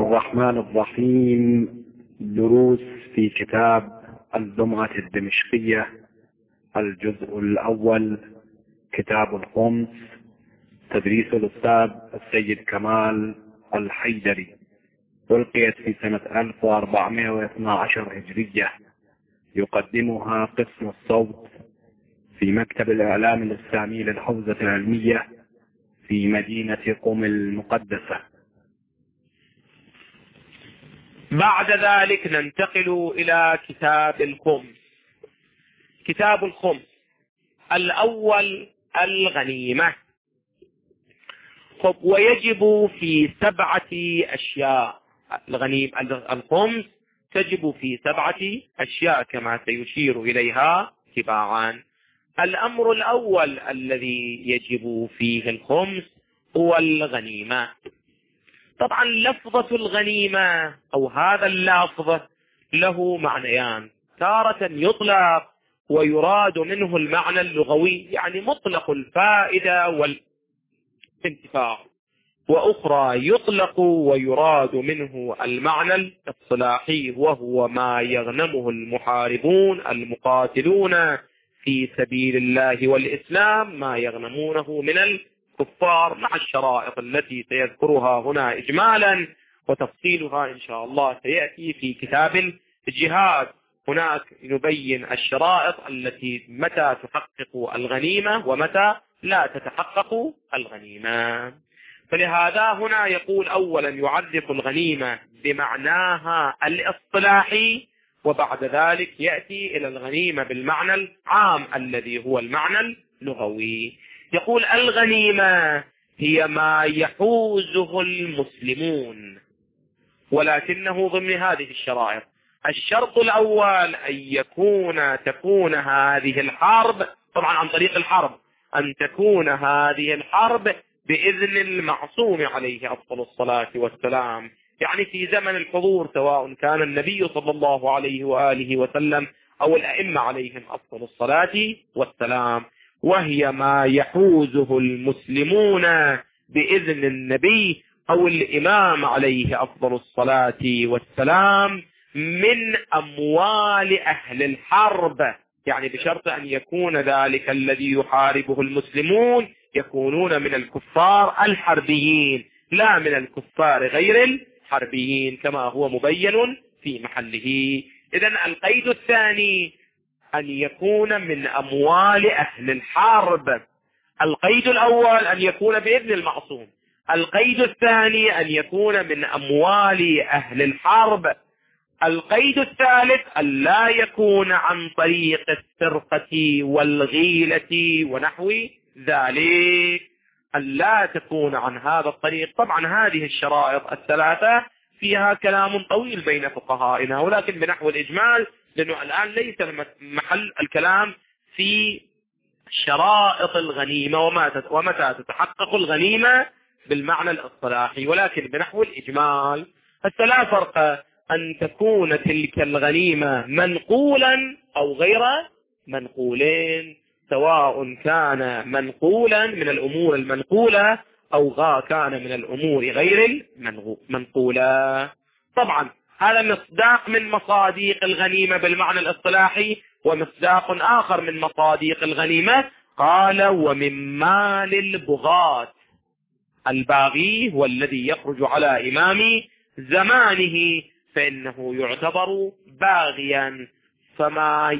الرحمن الرحيم. دروس في كتاب الجمعة الدمشقية، الجزء الأول، كتاب الخمس، تدريس الأستاذ السيد كمال الحيدري، ألقيت في سنة 1412 هجرية. يقدمها قسم الصوت في مكتب الإعلام الإسلامي للحوزة العلمية في مدينة قم المقدسة. بعد ذلك ننتقل إلى كتاب الخمس. كتاب الخمس الأول الغنيمة. ويجب في 7 أشياء. الخمس تجب في 7 أشياء كما سيشير إليها تباعا. الأمر الأول الذي يجب فيه الخمس هو الغنيمة. طبعا لفظة الغنيمة أو هذا اللفظ له معنيان، تارة يطلق ويراد منه المعنى اللغوي، يعني مطلق الفائدة والانتفاع، وأخرى يطلق ويراد منه المعنى الاصطلاحي، وهو ما يغنمه المحاربون المقاتلون في سبيل الله والإسلام، ما يغنمونه من الكفار، مع الشرائط التي سيذكرها هنا إجمالا، وتفصيلها إن شاء الله سيأتي في كتاب الجهاد. هناك نبين الشرائط التي متى تحقق الغنيمة ومتى لا تتحقق الغنيمة. فلهذا هنا يقول أولا يعرف الغنيمة بمعناها الاصطلاحي، وبعد ذلك يأتي إلى الغنيمة بالمعنى العام الذي هو المعنى اللغوي. يقول الغنيمة هي ما يحوزه المسلمون، ولكنه ضمن هذه الشرائط. الشرط الأول أن تكون هذه الحرب، طبعا عن طريق الحرب، أن تكون هذه الحرب بإذن المعصوم عليه أفضل الصلاة والسلام، يعني في زمن الحضور، سواء كان النبي صلى الله عليه وآله وسلم أو الأئمة عليهم أفضل الصلاة والسلام. وهي ما يحوزه المسلمون بإذن النبي أو الإمام عليه أفضل الصلاة والسلام من أموال أهل الحرب، يعني بشرط أن يكون ذلك الذي يحاربه المسلمون يكونون من الكفار الحربيين، لا من الكفار غير الحربيين كما هو مبين في محله. إذن القيد الثاني أن يكون من أموال أهل الحرب. القيد الأول أن يكون بإذن المعصوم، القيد الثاني أن يكون من أموال أهل الحرب. القيد الثالث أن لا يكون عن طريق السرقة والغيلة ونحو ذلك، أن لا تكون عن هذا الطريق. طبعا هذه الشرائط الثلاثة فيها كلام طويل بين فقهائنا، ولكن بنحو الإجمال، لأنه الآن ليس محل الكلام في شرائط الغنيمة ومتى تتحقق الغنيمة بالمعنى الاصطلاحي، ولكن بنحو الإجمال لا فرق أن تكون تلك الغنيمة منقولا أو غير منقولين، سواء كان منقولا من الأمور المنقولة أو كان من الأمور غير المنقولة. طبعا هذا مصداق من مصاديق الغنيمة بالمعنى الاصطلاحي، ومصداق آخر من مصاديق الغنيمة قال ومن مال البغاة. الباغي هو الذي يخرج على إمام زمانه، فإنه يعتبر باغيا، فما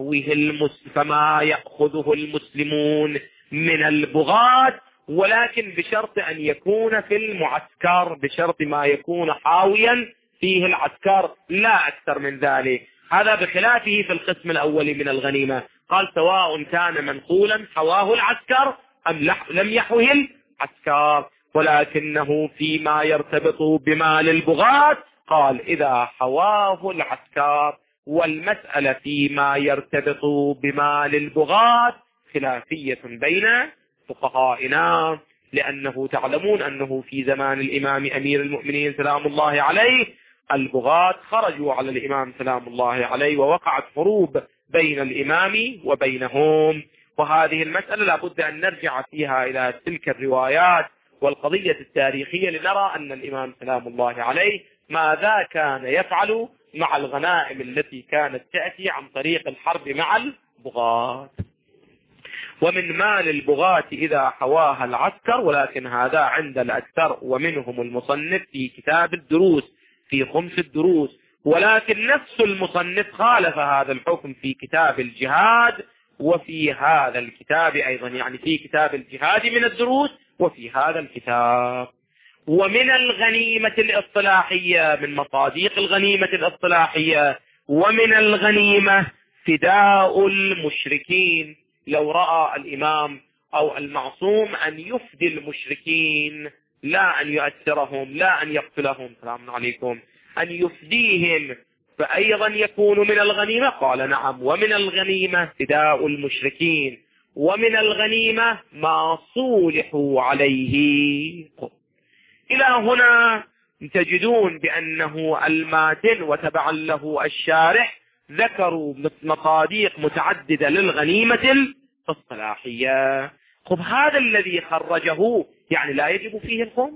يأخذه المسلمون من البغاة، ولكن بشرط أن يكون في المعسكر، بشرط ما يكون حاويا فيه العسكر، لا أكثر من ذلك. هذا بخلافه في القسم الأول من الغنيمة، قال سواء كان منقولا حواه العسكر أم لم يحوه العسكر، ولكنه فيما يرتبط بمال البغاة قال إذا حواه العسكر. والمسألة فيما يرتبط بمال البغاة خلافية بين فقهائنا، لأنه تعلمون أنه في زمان الإمام أمير المؤمنين سلام الله عليه البغاة خرجوا على الإمام سلام الله عليه، ووقعت حروب بين الإمام وبينهم. وهذه المسألة لابد أن نرجع فيها إلى تلك الروايات والقضية التاريخية لنرى أن الإمام سلام الله عليه ماذا كان يفعل مع الغنائم التي كانت تأتي عن طريق الحرب مع البغاة. ومن مال البغاة إذا حواها العسكر، ولكن هذا عند الأكثر ومنهم المصنف في كتاب الدروس في خمس الدروس، ولكن نفس المصنف خالف هذا الحكم في كتاب الجهاد وفي هذا الكتاب أيضا، يعني في كتاب الجهاد من الدروس وفي هذا الكتاب. ومن الغنيمة الاصطلاحية، من مصاديق الغنيمة الاصطلاحية، ومن الغنيمة فداء المشركين. لو رأى الإمام أو المعصوم أن يفدي المشركين، لا أن يؤثرهم، لا أن يقتلهم، سلام عليكم، أن يفديهم، فأيضا يكون من الغنيمة. قال نعم، ومن الغنيمة فداء المشركين، ومن الغنيمة ما صولحوا عليه. إلى هنا تجدون بأنه الماتن وتبعا له الشارح ذكروا مصاديق متعددة للغنيمة الاصطلاحية. خب هذا الذي خرجه يعني لا يجب فيه الخمس.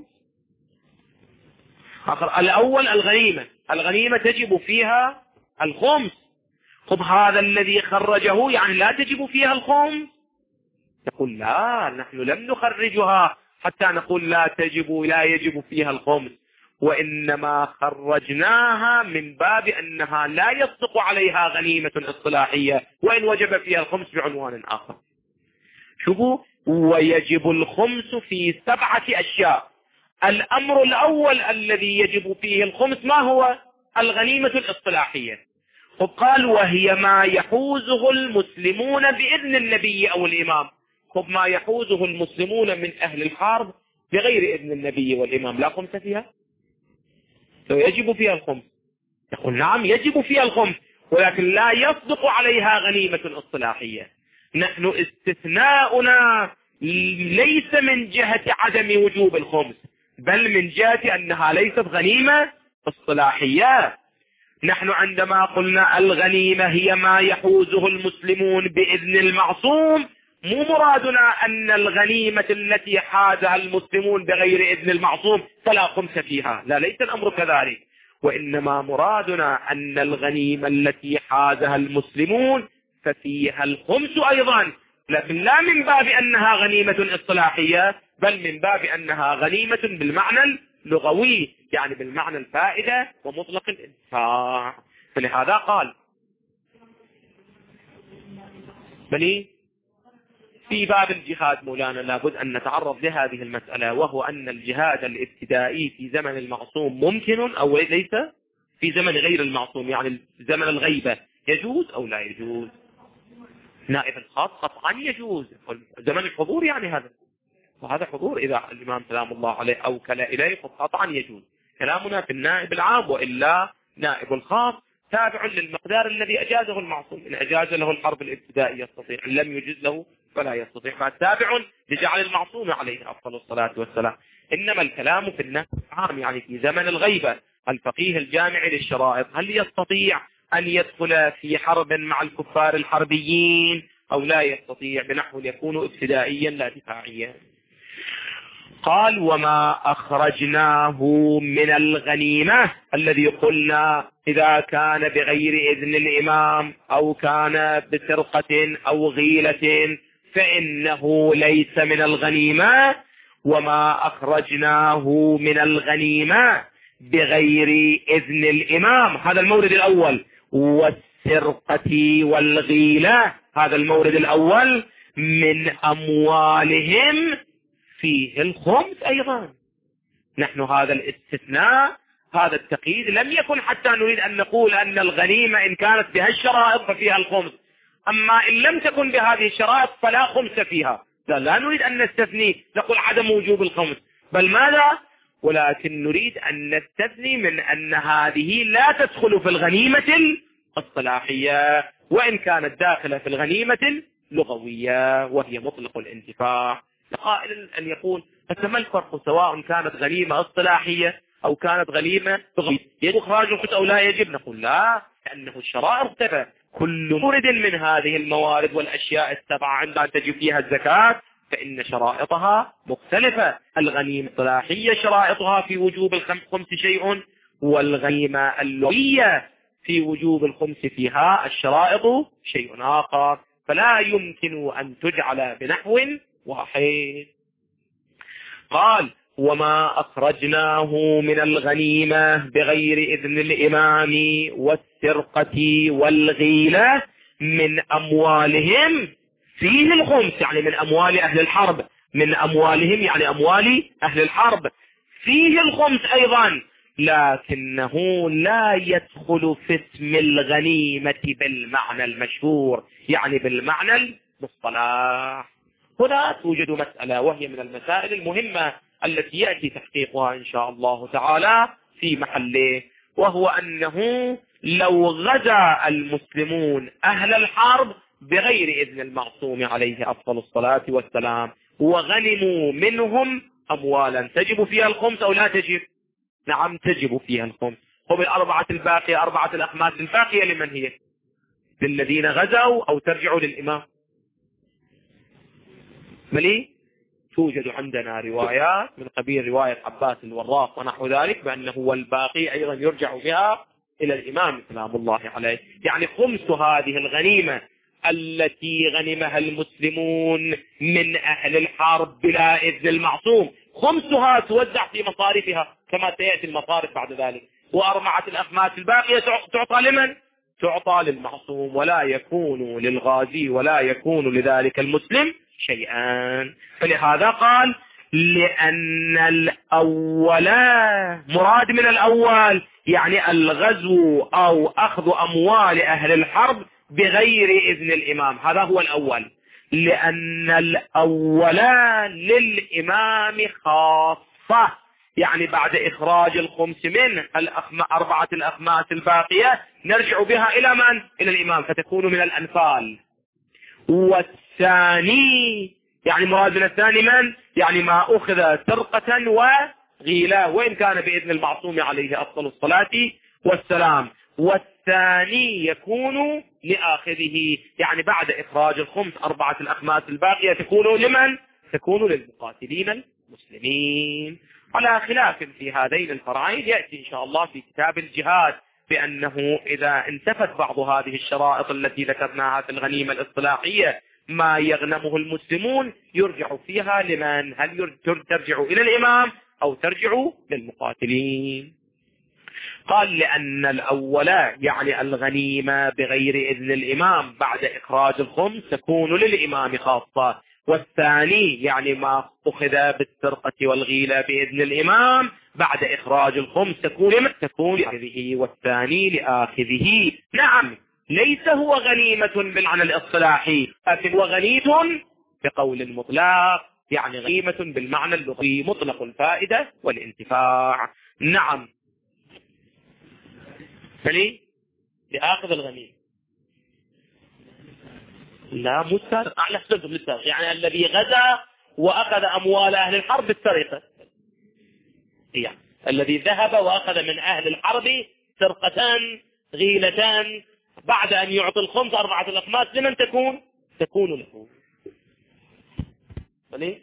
الأول الغنيمة تجب فيها الخمس. خب هذا الذي خرجه يعني لا تجب فيها الخمس. يقول لا، نحن لم نخرجها حتى نقول لا يجب فيها الخمس، وإنما خرجناها من باب أنها لا يصدق عليها غنيمة اصطلاحية وإن وجب فيها الخمس بعنوان آخر. شوفوا، ويجب الخمس في 7 أشياء. الأمر الأول الذي يجب فيه الخمس ما هو؟ الغنيمة الاصطلاحية. قال وهي ما يحوزه المسلمون بإذن النبي أو الإمام. خب ما يحوزه المسلمون من أهل الحرب بغير إذن النبي والإمام لا خمس فيها؟ لو يجب فيها الخمس، يقول نعم يجب فيها الخمس، ولكن لا يصدق عليها غنيمة اصطلاحية. نحن استثناؤنا ليس من جهة عدم وجوب الخمس، بل من جهة أنها ليست غنيمة اصطلاحية. نحن عندما قلنا الغنيمة هي ما يحوزه المسلمون بإذن المعصوم، مو مرادنا أن الغنيمة التي حازها المسلمون بغير إذن المعصوم فلا خمس فيها، لا، ليس الأمر كذلك، وإنما مرادنا أن الغنيمة التي حازها المسلمون ففيها الخمس أيضا، لكن لا من باب أنها غنيمة اصطلاحية، بل من باب أنها غنيمة بالمعنى اللغوي، يعني بالمعنى الفائدة ومطلق الانتفاع. فلهذا قال بني في باب الجهاد مولانا لابد أن نتعرض لهذه المسألة، وهو أن الجهاد الابتدائي في زمن المعصوم ممكن أو ليس؟ في زمن غير المعصوم يعني زمن الغيبة يجوز أو لا يجوز؟ نائب الخاص قطعا يجوز. زمن الحضور يعني هذا، وهذا حضور إذا الإمام سلام الله عليه أوكل إليه قطعا يجوز. كلامنا في النائب العام، وإلا نائب الخاص تابع للمقدار الذي أجازه المعصوم. إن أجاز له الحرب الابتدائية يستطيع، إن لم يجز له فلا يستطيع، فالتابع لجعل المعصوم عليه أفضل الصلاة والسلام. إنما الكلام في النائب العام يعني في زمن الغيبة. الفقيه الجامع للشرائط هل يستطيع أن يدخل في حرب مع الكفار الحربيين أو لا يستطيع، بنحو يكون ابتدائيا لا دفاعيا. قال وما أخرجناه من الغنيمة الذي قلنا إذا كان بغير إذن الإمام أو كان بسرقة أو غيلة فإنه ليس من الغنيمة. وما أخرجناه من الغنيمة بغير إذن الإمام، هذا المورد الأول. والسرقة والغيلة، هذا المورد الأول. من أموالهم فيه الخمس أيضا. نحن هذا الاستثناء، هذا التقييد لم يكن حتى نريد أن نقول أن الغنيمة إن كانت بها الشرائط ففيها الخمس، أما إن لم تكن بهذه الشرائط فلا خمس فيها. لا نريد أن نستثني نقول عدم وجوب الخمس، بل ماذا؟ ولكن نريد أن نستثني من أن هذه لا تدخل في الغنيمة الاصطلاحية، وإن كانت داخلة في الغنيمة اللغوية وهي مطلق الانتفاع. قائل أن يقول فما الفرق سواء كانت غنيمة اصطلاحية أو كانت غنيمة لغوية، يجب إخراج الخمس أو لا يجب؟ نقول لا، لأنه الشرائط ارتفع. كل مورد من هذه الموارد والأشياء السبعة عندما تجب فيها الزكاة فإن شرائطها مختلفة. الغنيمة الاصطلاحية شرائطها في وجوب الخمس شيء، والغنيمة اللغوية في وجوب الخمس فيها الشرائط شيء آخر، فلا يمكن أن تجعل بنحو واحد. قال وما أخرجناه من الغنيمة بغير إذن الإمام والسرقة والغيلة من أموالهم فيه الخمس، يعني من أموال أهل الحرب، من أموالهم يعني أموال أهل الحرب فيه الخمس أيضا، لكنه لا يدخل في اسم الغنيمة بالمعنى المشهور، يعني بالمعنى المصطلح. هنا توجد مسألة وهي من المسائل المهمة التي يأتي تحقيقها إن شاء الله تعالى في محله، وهو أنه لو غزا المسلمون أهل الحرب بغير إذن المعصوم عليه أفضل الصلاة والسلام وغنموا منهم أموالا، تجب فيها الخمس أو لا تجب؟ نعم تجب فيها الخمس. وبالأربعة الباقية، أربعة الأخماس الباقية لمن هي؟ للذين غزوا أو ترجعوا للإمام؟ ملي توجد عندنا روايات من قبيل رواية عباس الوراق ونحو ذلك بأنه والباقي أيضا يرجع بها إلى الإمام سلام الله عليه. يعني خمس هذه الغنيمة التي غنمها المسلمون من أهل الحرب بلا إذن المعصوم، خمسها توزع في مصارفها كما سيأتي المصارف بعد ذلك، وأربعة الأخماس الباقية تعطى لمن؟ تعطى للمعصوم، ولا يكون للغازي ولا يكون لذلك المسلم شيئا. فلهذا قال لأن الأول مراد من الأول يعني الغزو أو أخذ أموال أهل الحرب بغير إذن الإمام، هذا هو الأول، لأن الأول للإمام خاصة، يعني بعد إخراج الخمس من أربعة الأخماس الباقية نرجع بها إلى من؟ إلى الإمام، فتكون من الأنفال. والثاني يعني مراد من الثاني من؟ يعني ما أخذ سرقة وغيلة وإن كان بإذن المعصوم عليه أفضل الصلاة والسلام. والثاني يكون لآخذه، يعني بعد إخراج الخمس أربعة الأخماس الباقية تكون لمن؟ تكون للمقاتلين المسلمين. على خلاف في هذين الفرعين يأتي إن شاء الله في كتاب الجهاد بأنه إذا انتفت بعض هذه الشرائط التي ذكرناها في الغنيمة الاصطلاحية ما يغنمه المسلمون يرجع فيها لمن؟ هل ترجع إلى الإمام أو ترجع للمقاتلين؟ قال لأن الأول يعني الغنيمة بغير إذن الإمام بعد إخراج الخمس تكون للإمام خاصة، والثاني يعني ما أخذ بالسرقة والغيلة بإذن الإمام بعد إخراج الخمس تكون لآخذه، والثاني لآخذه. نعم ليس هو غنيمة بالمعنى الاصطلاحي، لكن هو غنيمة بقول مطلق، يعني غنيمة بالمعنى اللغوي مطلق الفائدة والانتفاع. نعم فلي لآخذ الغنيمة لا مسترق على حسب المسترق، يعني الذي غزا وأخذ أموال أهل الحرب بالسرقة، يعني الذي ذهب وأخذ من أهل الحرب سرقة غيلة بعد أن يعطي الخمس أربعة الأخماس لمن تكون له. فلي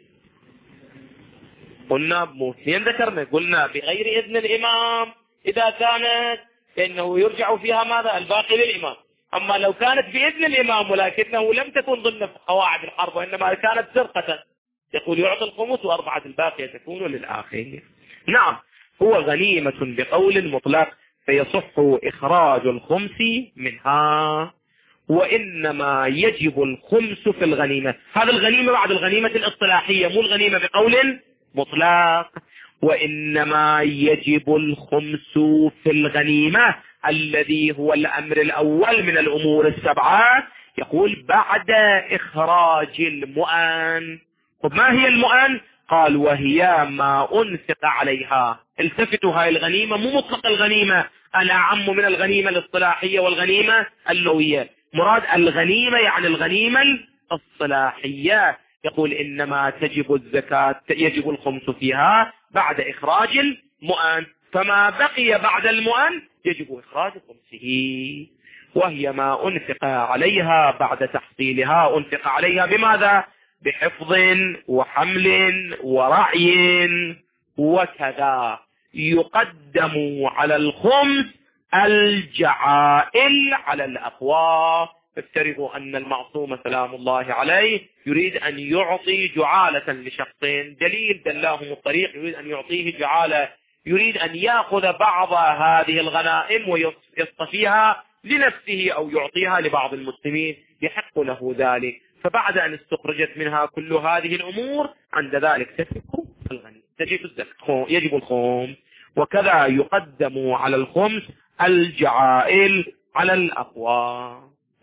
قلنا موثين ذكرنا قلنا بغير إذن الإمام إذا كانت فإنه يرجع فيها ماذا؟ الباقي للإمام. أما لو كانت بإذن الإمام ولكنه لم تكن ضمن قواعد الحرب وإنما كانت سرقة يقول يعطي الخمس وأربعة الباقية تكون للآخر. نعم هو غنيمة بقول مطلق فيصح إخراج الخمس منها، وإنما يجب الخمس في الغنيمة. هذا الغنيمة بعد الغنيمة الاصطلاحية مو الغنيمة بقول مطلق. وإنما يجب الخمس في الغنيمة الذي هو الأمر الأول من الأمور السبعة، يقول بعد إخراج المؤن. وما هي المؤن؟ قال وهي ما أنفق عليها. التفتوا هاي الغنيمة مو مطلق الغنيمة، أنا أعم من الغنيمة الاصطلاحية والغنيمة اللغوية. مراد الغنيمة يعني الغنيمة الاصطلاحية، يقول إنما تجب الزكاة يجب الخمس فيها بعد إخراج المؤن، فما بقي بعد المؤن يجب إخراج خمسه، وهي ما أنفق عليها بعد تحصيلها. أنفق عليها بماذا؟ بحفظ وحمل ورعي وكذا. يقدم على الخمس الجعائل على الأقوى. افترضوا أن المعصوم سلام الله عليه يريد أن يعطي جعالة لشخصين، دليل دلاهم الطريق، يريد أن يعطيه جعالة، يريد أن يأخذ بعض هذه الغنائم ويصطفيها لنفسه أو يعطيها لبعض المسلمين، يحق له ذلك. فبعد أن استخرجت منها كل هذه الأمور عند ذلك تجب الغني، تجب الزكاة، يجب الخمس. وكذا يقدم على الخمس الجعائل على الأقوى.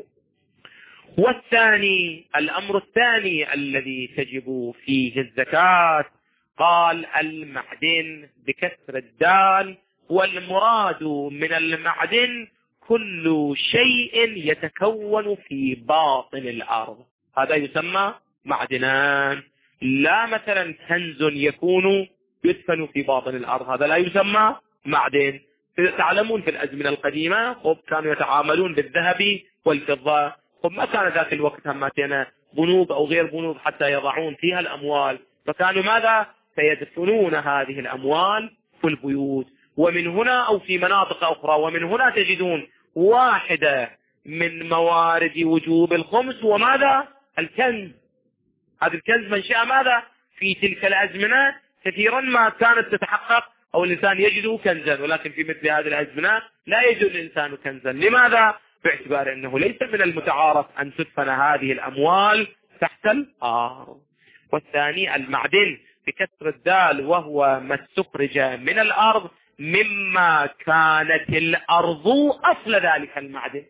والثاني، الأمر الثاني الذي تجب فيه الزكاة، قال المعدن بكسر الدال، والمراد من المعدن كل شيء يتكون في باطن الأرض، هذا يسمى معدنان. لا مثلا كنز يكون يدفن في باطن الأرض، هذا لا يسمى معدن. تعلمون في الأزمنة القديمة كانوا يتعاملون بالذهب والفضة، ما كان ذاك الوقت همتنا بنوك أو غير بنوك حتى يضعون فيها الأموال، فكانوا ماذا؟ سيدفنون هذه الأموال في البيوت. ومن هنا أو في مناطق أخرى، ومن هنا تجدون واحدة من موارد وجوب الخمس وماذا؟ الكنز. هذا الكنز منشأ ماذا؟ في تلك الأزمنة كثيرا ما كانت تتحقق أو الإنسان يجد كنزا، ولكن في مثل هذه الأزمنة لا يجد الإنسان كنزا. لماذا؟ باعتبار أنه ليس من المتعارف أن تدفن هذه الأموال تحت الأرض. والثاني المعدن بكسر الدال، وهو ما استخرج من الأرض مما كانت الأرض أصل ذلك المعدن.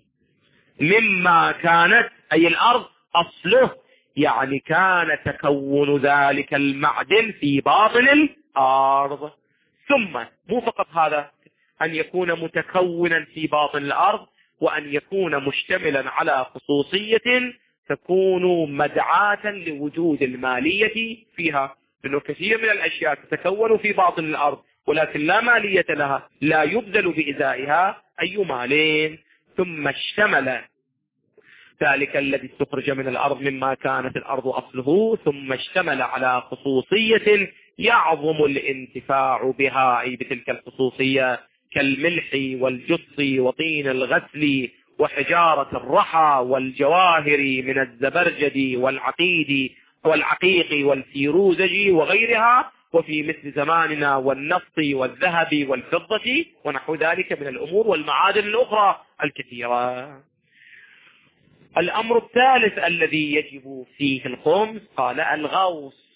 مما كانت أي الأرض أصله، يعني كان تكون ذلك المعدن في باطن الأرض. ثم مو فقط هذا، أن يكون متكونا في باطن الأرض، وأن يكون مشتملا على خصوصية تكون مدعاة لوجود المالية فيها، لأنه كثير من الأشياء تتكون في باطن الأرض ولكن لا مالية لها، لا يبذل بإزائها أي مال. ثم اشتمل ذلك الذي استخرج من الأرض مما كانت الأرض أصله، ثم اشتمل على خصوصية يعظم الانتفاع بها، أي بتلك الخصوصية، كالملح والجص وطين الغسل وحجارة الرحى والجواهر من الزبرجد والعقيق والفيروزج وغيرها، وفي مثل زماننا والنفط والذهب والفضة ونحو ذلك من الأمور والمعادن الأخرى الكثيرة. الأمر الثالث الذي يجب فيه الخمس، قال الغوص.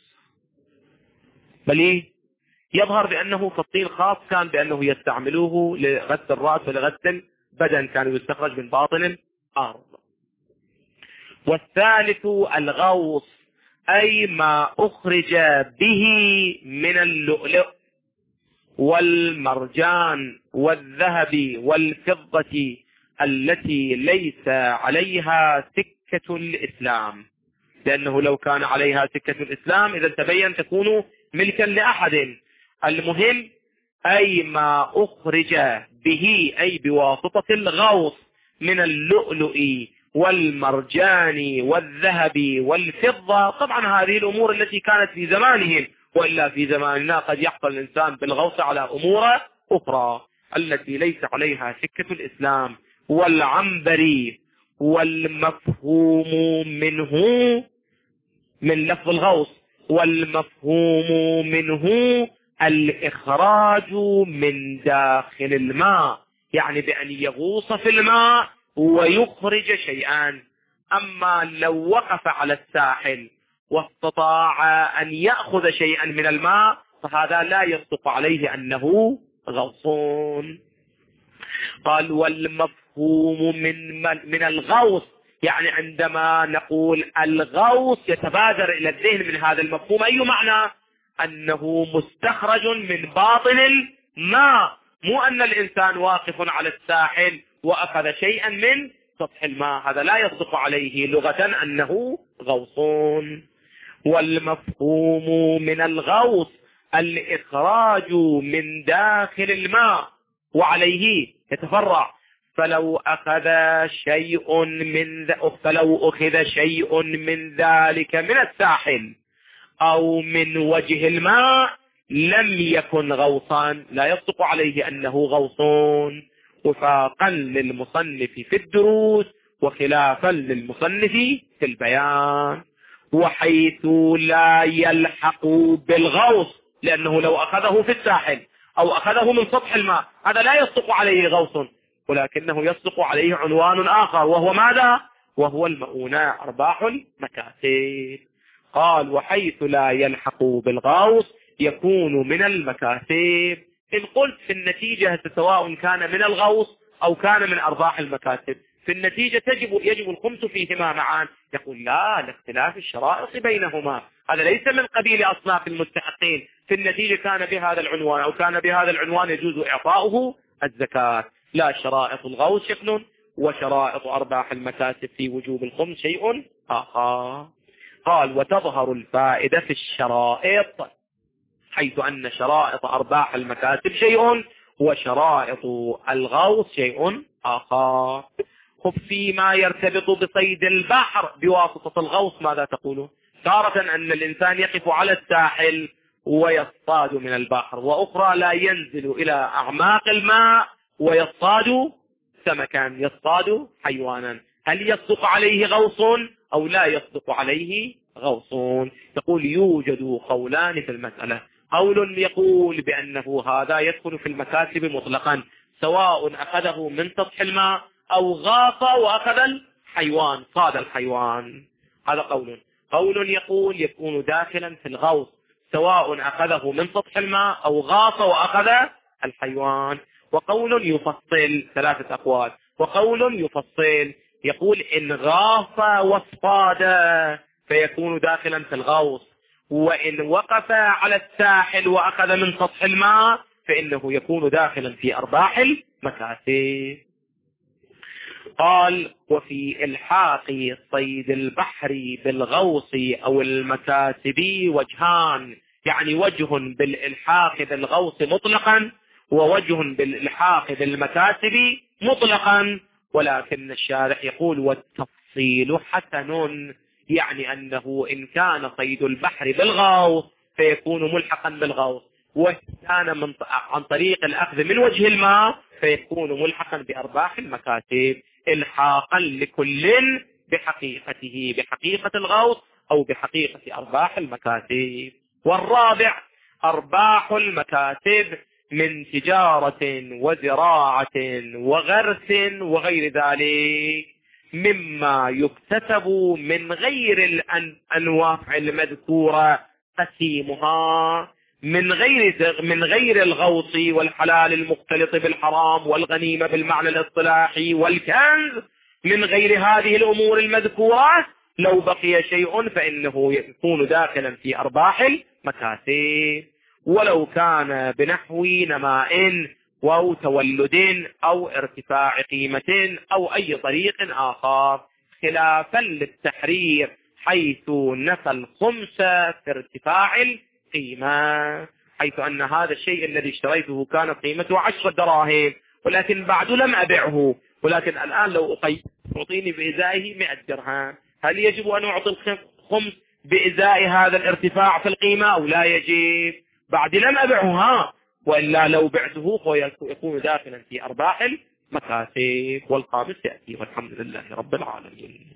بل يظهر بأنه في الطين خاص كان بأنه يستعملوه لغسل الرأس ولغسل البدن، كان يستخرج من باطن الأرض. والثالث الغوص، أي ما أخرج به من اللؤلؤ والمرجان والذهب والفضة التي ليس عليها سكة الإسلام، لأنه لو كان عليها سكة الإسلام إذا تبين تكون ملكا لأحد. المهم أي ما أخرج به، أي بواسطة الغوص، من اللؤلؤ والمرجان والذهب والفضة. طبعا هذه الأمور التي كانت في زمانهم، وإلا في زماننا قد يحصل الإنسان بالغوص على أمور أخرى التي ليس عليها سكة الإسلام. والعنبر، والمفهوم منه من لفظ الغوص، والمفهوم منه الإخراج من داخل الماء، يعني بأن يغوص في الماء ويخرج شيئا. أما لو وقف على الساحل واستطاع أن يأخذ شيئا من الماء فهذا لا يصدق عليه أنه غوصون. قال والمفهوم من الغوص، يعني عندما نقول الغوص يتبادر إلى الذهن من هذا المفهوم أي معنى؟ أنه مستخرج من باطن الماء، مو أن الإنسان واقف على الساحل وأخذ شيئا من سطح الماء، هذا لا يصدق عليه لغة أنه غوصون. والمفهوم من الغوص الإخراج من داخل الماء، وعليه يتفرع. فلو أخذ شيء من ذلك من الساحل أو من وجه الماء لم يكن غوصا لا يصدق عليه أنه غوص، وفاقا للمصنف في الدروس وخلافا للمصنف في البيان. وحيث لا يلحق بالغوص، لأنه لو أخذه في الساحل أو أخذه من سطح الماء هذا لا يصدق عليه غوص، ولكنه يصدق عليه عنوان آخر، وهو ماذا؟ وهو المؤونة، أرباح المكاسب. قال وحيث لا يلحق بالغوص يكون من المكاسب. إن قلت في النتيجة سواء كان من الغوص أو كان من أرباح المكاسب، في النتيجة يجب الخمس فيهما معا. يقول لا، لاختلاف الشرائط بينهما، هذا ليس من قبيل أصناف المستحقين. في النتيجة كان بهذا العنوان أو كان بهذا العنوان يجوز إعطاؤه الزكاة. لا، شرائط الغوص شكل، وشرائط أرباح المكاسب في وجوب الخمس شيء آخر. قال وتظهر الفائدة في الشرائط، حيث أن شرائط أرباح المكاسب شيء وشرائط الغوص شيء آخر. خذ فيما يرتبط بصيد البحر بواسطة الغوص ماذا تقول؟ تارة أن الإنسان يقف على الساحل ويصطاد من البحر، وأخرى لا ينزل إلى أعماق الماء ويصطاد سمكا، يصطاد حيوانا. هل يصدق عليه غوص أو لا يصدق عليه غوص؟ يقول يوجد قولان في المسألة. قول يقول بأنه هذا يدخل في المكاسب مطلقا، سواء أخذه من سطح الماء أو غاص وأخذ الحيوان، صاد الحيوان، هذا قول. قول يقول يكون داخلا في الغوص، سواء أخذه من سطح الماء أو غاص وأخذ الحيوان. وقول يفصل، ثلاثة أقوال. وقول يفصل يقول إن غاص واصطاد فيكون داخلا في الغوص، وإن وقف على الساحل وأخذ من سطح الماء فإنه يكون داخلا في أرباح المكاسب. قال وفي إلحاق صيد البحر بالغوص أو المكاسب وجهان، يعني وجه بالإلحاق بالغوص مطلقا ووجه بالإلحاق بالمكاسب مطلقا، ولكن الشارح يقول والتفصيل حسن، يعني أنه إن كان صيد البحر بالغوص فيكون ملحقا بالغوص، وإن كان عن طريق الأخذ من وجه الماء فيكون ملحقا بأرباح المكاسب، إلحاقا لكل بحقيقته، بحقيقة الغوص أو بحقيقة أرباح المكاسب. والرابع أرباح المكاسب من تجارة وزراعة وغرس وغير ذلك مما يكتسب من غير الأنواع المذكورة قسيمها، من غير الغوص والحلال المختلط بالحرام والغنيمة بالمعنى الاصطلاحي والكنز، من غير هذه الأمور المذكورة لو بقي شيء فإنه يكون داخلا في أرباح المكاسب، ولو كان بنحو نماء أو تولد أو ارتفاع قيمة أو أي طريق آخر، خلافا للتحرير حيث نفى الخمس في ارتفاع القيمة، حيث أن هذا الشيء الذي اشتريته كانت قيمته 10 دراهم ولكن بعد لم أبيعه، ولكن الآن لو أعطيني بإزائه 100 درهم، هل يجب أن أعطي الخمس بإزاء هذا الارتفاع في القيمة أو لا يجب؟ بعد لم أبيعه، وإلا لو بعته فيكون داخلا في أرباح المكاسب. والخامس يأتي، والحمد لله رب العالمين.